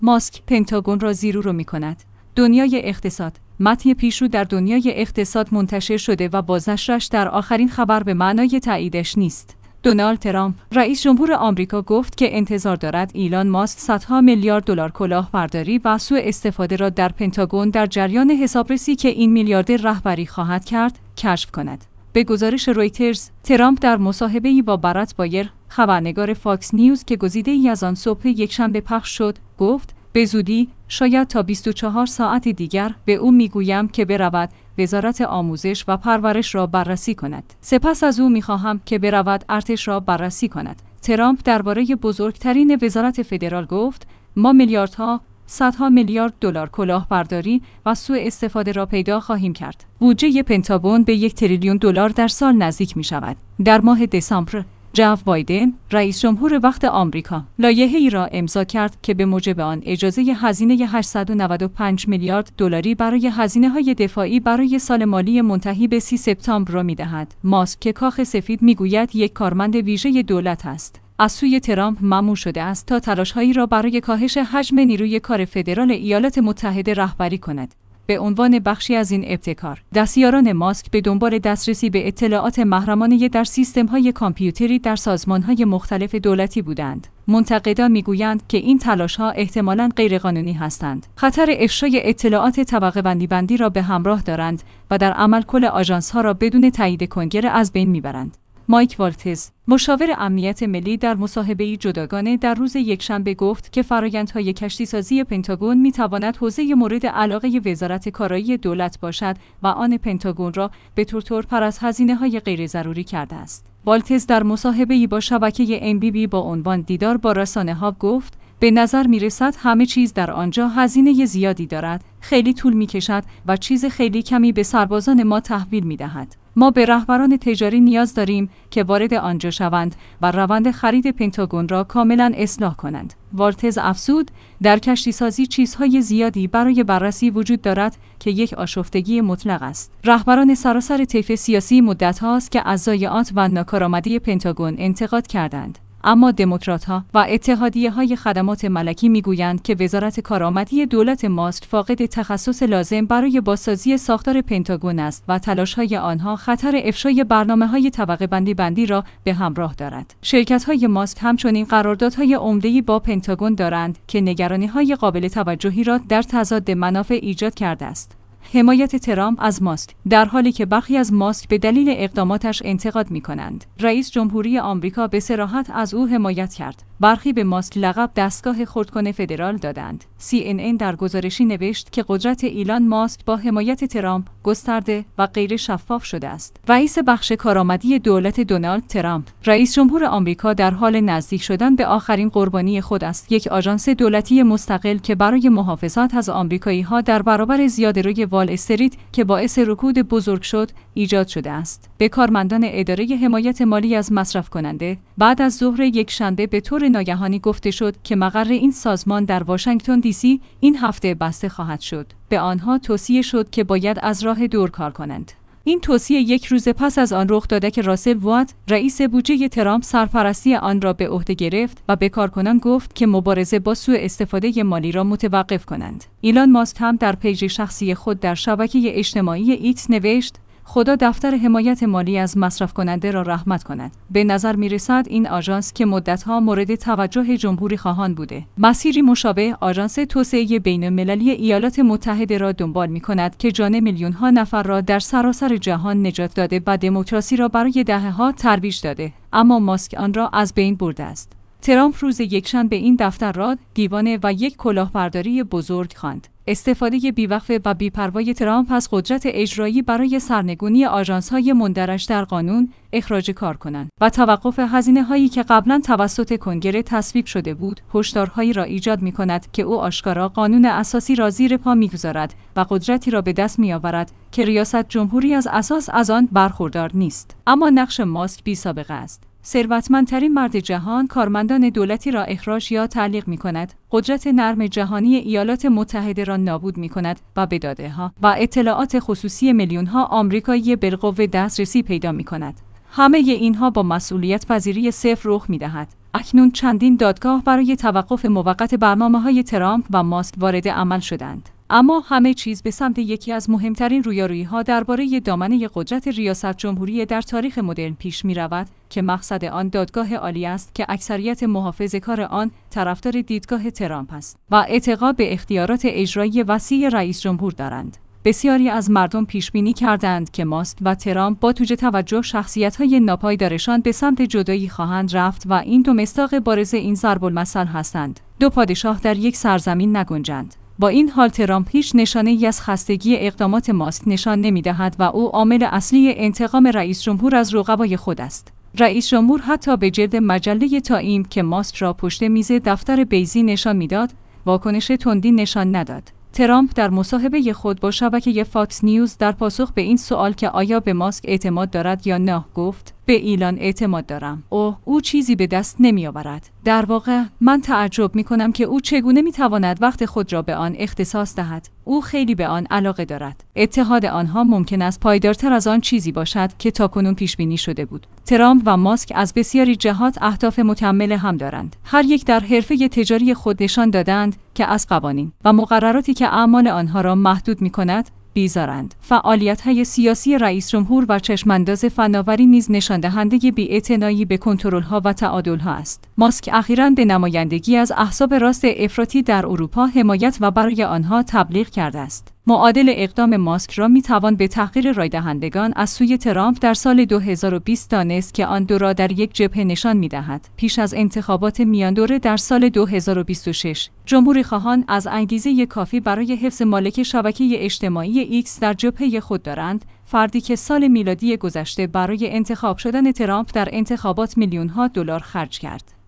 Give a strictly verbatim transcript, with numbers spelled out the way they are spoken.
ماسک پنتاگون را زیرو می کند. دنیای اقتصاد. متن پیشرو در دنیای اقتصاد منتشر شده و بازنشرش در آخرین خبر به معنای تاییدش نیست. دونالد ترامپ رئیس جمهور آمریکا گفت که انتظار دارد ایلان ماسک صدها میلیارد دلار کلاهبرداری و سوء استفاده را در پنتاگون در جریان حسابرسی که این میلیاردر رهبری خواهد کرد کشف کند. به گزارش رویترز، ترامپ در مصاحبه‌ای با برات بایر، خبرنگار فاکس نیوز که گزیده‌ای از آن صبح یکشنبه پخش شد، گفت: به زودی، شاید تا بیست و چهار ساعت دیگر، به او میگویم که برود وزارت آموزش و پرورش را بررسی کند. سپس از او میخواهم که برود ارتش را بررسی کند. ترامپ درباره بزرگترین وزارت فدرال گفت: ما میلیاردها، صدها میلیارد دلار کلاهبرداری و سوء استفاده را پیدا خواهیم کرد. بودجه پنتاگون به یک تریلیون دلار در سال نزدیک می شود. در ماه دسامبر، جو بایدن، رئیس جمهور وقت آمریکا، لایحه‌ای را امضا کرد که به موجب آن اجازه هزینه هشتصد و نود و پنج میلیارد دلاری برای هزینه‌های دفاعی برای سال مالی منتهی به سی سپتامبر را می‌دهد. ماسک که کاخ سفید می‌گوید یک کارمند ویژه دولت است، از سوی ترامپ مأمور شده است تا تلاش‌هایی را برای کاهش حجم نیروی کار فدرال ایالات متحده رهبری کند. به عنوان بخشی از این ابتکار، دستیاران ماسک به دنبال دسترسی به اطلاعات محرمانه در سیستم‌های کامپیوتری در سازمان‌های مختلف دولتی بودند. منتقدان می‌گویند که این تلاش‌ها احتمالاً غیرقانونی هستند، خطر افشای اطلاعات طبقه بندی بندی را به همراه دارند و در عمل کل آژانس‌ها را بدون تایید کنگره از بین می‌برند. مایک والتز، مشاور امنیت ملی، در مصاحبه‌ای جداگانه در روز یکشنبه گفت که فرآیندهای کشتیسازی پنتاگون می‌تواند حوزه مورد علاقه وزارت کارایی دولت باشد و آن پنتاگون را به تورتور پر از هزینه‌های غیر ضروری کرده است. والتز در مصاحبه‌ای با شبکه ام بی بی با عنوان دیدار با رسانه‌ها گفت: به نظر می‌رسد همه چیز در آنجا هزینه زیادی دارد، خیلی طول می‌کشد و چیز خیلی کمی به سربازان ما تحویل می‌دهد. ما به رهبران تجاری نیاز داریم که وارد آنجا شوند و روند خرید پنتاگون را کاملا اصلاح کنند. والتز افزود: در کشتیسازی چیزهای زیادی برای بررسی وجود دارد که یک آشفتگی مطلق است. رهبران سراسر طیف سیاسی مدت هاست که از ضایعات و ناکارآمدی پنتاگون انتقاد کردند. اما دموکرات‌ها و اتحادیه‌های خدمات ملکی می‌گویند که وزارت کارآمدی دولت ماسک فاقد تخصص لازم برای بازسازی ساختار پنتاگون است و تلاش‌های آنها خطر افشای برنامه‌های طبقه بندی بندی را به همراه دارد. شرکت‌های ماسک همچنین قراردادهای عمده‌ای با پنتاگون دارند که نگرانی‌های قابل توجهی را در تضاد منافع ایجاد کرده است. حمایت ترامپ از ماسک، در حالی که برخی از ماسک به دلیل اقداماتش انتقاد می‌کنند. رئیس جمهوری آمریکا به صراحت از او حمایت کرد. برخی به ماسک لقب دستگاه خردکن فدرال دادند. سی ان ان در گزارشی نوشت که قدرت ایلان ماسک با حمایت ترامپ گسترده و غیر شفاف شده است. رئیس بخش کارآمدی دولت دونالد ترامپ، رئیس جمهور آمریکا، در حال نزدیک شدن به آخرین قربانی خود است، یک آژانس دولتی مستقل که برای محافظت از آمریکایی‌ها در برابر زیاده‌روی وال استریت که باعث رکود بزرگ شد، ایجاد شده است. به کارمندان اداره حمایت مالی از مصرف کننده بعد از ظهر یکشنبه به طور ناگهانی گفته شد که مقر این سازمان در واشنگتن دی سی این هفته بسته خواهد شد. به آنها توصیه شد که باید از راه دور کار کنند. این توصیه یک روز پس از آن رخ داده که راسل وات، رئیس بودجه ترامپ، سرپرستی آن را به عهده گرفت و به کارکنان گفت که مبارزه با سوء استفاده مالی را متوقف کنند. ایلان ماسک هم در پیج شخصی خود در شبکه اجتماعی ایکس نوشت: خدا دفتر حمایت مالی از مصرف کننده را رحمت کند. به نظر می رسد این آژانس که مدتها مورد توجه جمهوری خواهان بوده، مسیری مشابه آژانس توسعه بین المللی ایالات متحده را دنبال می کند که جان میلیون ها نفر را در سراسر جهان نجات داده و دموکراسی را برای دهه‌ها ترویج داده، اما ماسک آن را از بین برده است. ترامپ روز یکشنبه این دفتر را دیوانه و یک کلاهبرداری بزرگ خواند. استفاده بی‌وقفه و بی‌پروای ترامپ از قدرت اجرایی برای سرنگونی آژانس‌های مندرج در قانون، اخراج کارکنان و توقف هزینه‌هایی که قبلا توسط کنگره تصویب شده بود، هشدارهایی را ایجاد می‌کند که او آشکارا قانون اساسی را زیر پا می‌گذارد و قدرتی را به دست می‌آورد که ریاست جمهوری از اساس از آن برخوردار نیست. اما نقش ماسک بی‌سابقه است. ثروتمندترین مرد جهان کارمندان دولتی را اخراج یا تعلیق می کند، قدرت نرم جهانی ایالات متحده را نابود می کند و به داده‌ها و اطلاعات خصوصی میلیون‌ها آمریکایی بالقوه دسترسی پیدا می کند. همه اینها با مسئولیت پذیری صفر رخ می دهد. اکنون چندین دادگاه برای توقف موقت برنامه‌های ترامپ و ماسک وارد عمل شدند. اما همه چیز به سمت یکی از مهمترین رویارویی‌ها درباره دامنه قدرت ریاست جمهوری در تاریخ مدرن پیش می‌رود که مقصد آن دادگاه عالی است که اکثریت محافظه‌کار آن طرفدار دیدگاه ترامپ است و اعتقاد به اختیارات اجرایی وسیع رئیس جمهور دارند. بسیاری از مردم پیش بینی کردند که ماسک و ترامپ با توجه توجه شخصیت‌های ناپایدارشان به سمت جدایی خواهند رفت و این دو مصداق بارز این ضرب المثل هستند. دو پادشاه در یک سرزمین نگنجند. با این حال ترامپ هیچ نشانه‌ای از خستگی اقدامات ماسک نشان نمی‌دهد و او عامل اصلی انتقام رئیس جمهور از رقبای خود است. رئیس جمهور حتی به جلد مجله تایم که ماسک را پشت میز دفتر بیضی نشان می‌داد، واکنش تندی نشان نداد. ترامپ در مصاحبه خود با شبکه فاکس نیوز در پاسخ به این سوال که آیا به ماسک اعتماد دارد یا نه گفت: به ایلان اعتماد دارم. او او چیزی به دست نمی آورد. در واقع من تعجب می کنم که او چگونه می تواند وقت خود را به آن اختصاص دهد. او خیلی به آن علاقه دارد. اتحاد آنها ممکن است پایدارتر از آن چیزی باشد که تاکنون پیش بینی شده بود. ترامپ و ماسک از بسیاری جهات اهداف مکمل هم دارند. هر یک در حرفه تجاری خود نشان دادند که از قوانین و مقرراتی که اعمال آنها را محدود می کند بیزارند. فعالیت‌های سیاسی رئیس جمهور و چشمانداز فناوری نیز نشان دهنده بی‌اعتنایی به کنترل‌ها و تعادل‌ها است. ماسک اخیراً به نمایندگی از احزاب راست افراطی در اروپا حمایت و برای آنها تبلیغ کرده است. معادل اقدام ماسک را می‌توان به تحقیر رایدهندگان از سوی ترامپ در سال دو هزار و بیست دانست که آن دو را در یک جبهه نشان می‌دهد. پیش از انتخابات میاندوره در سال دو هزار و بیست و شش، جمهوری‌خواهان از انگیزه کافی برای حفظ مالک شبکه اجتماعی ایکس در جبهه خود دارند، فردی که سال میلادی گذشته برای انتخاب شدن ترامپ در انتخابات میلیون‌ها دلار خرج کرد.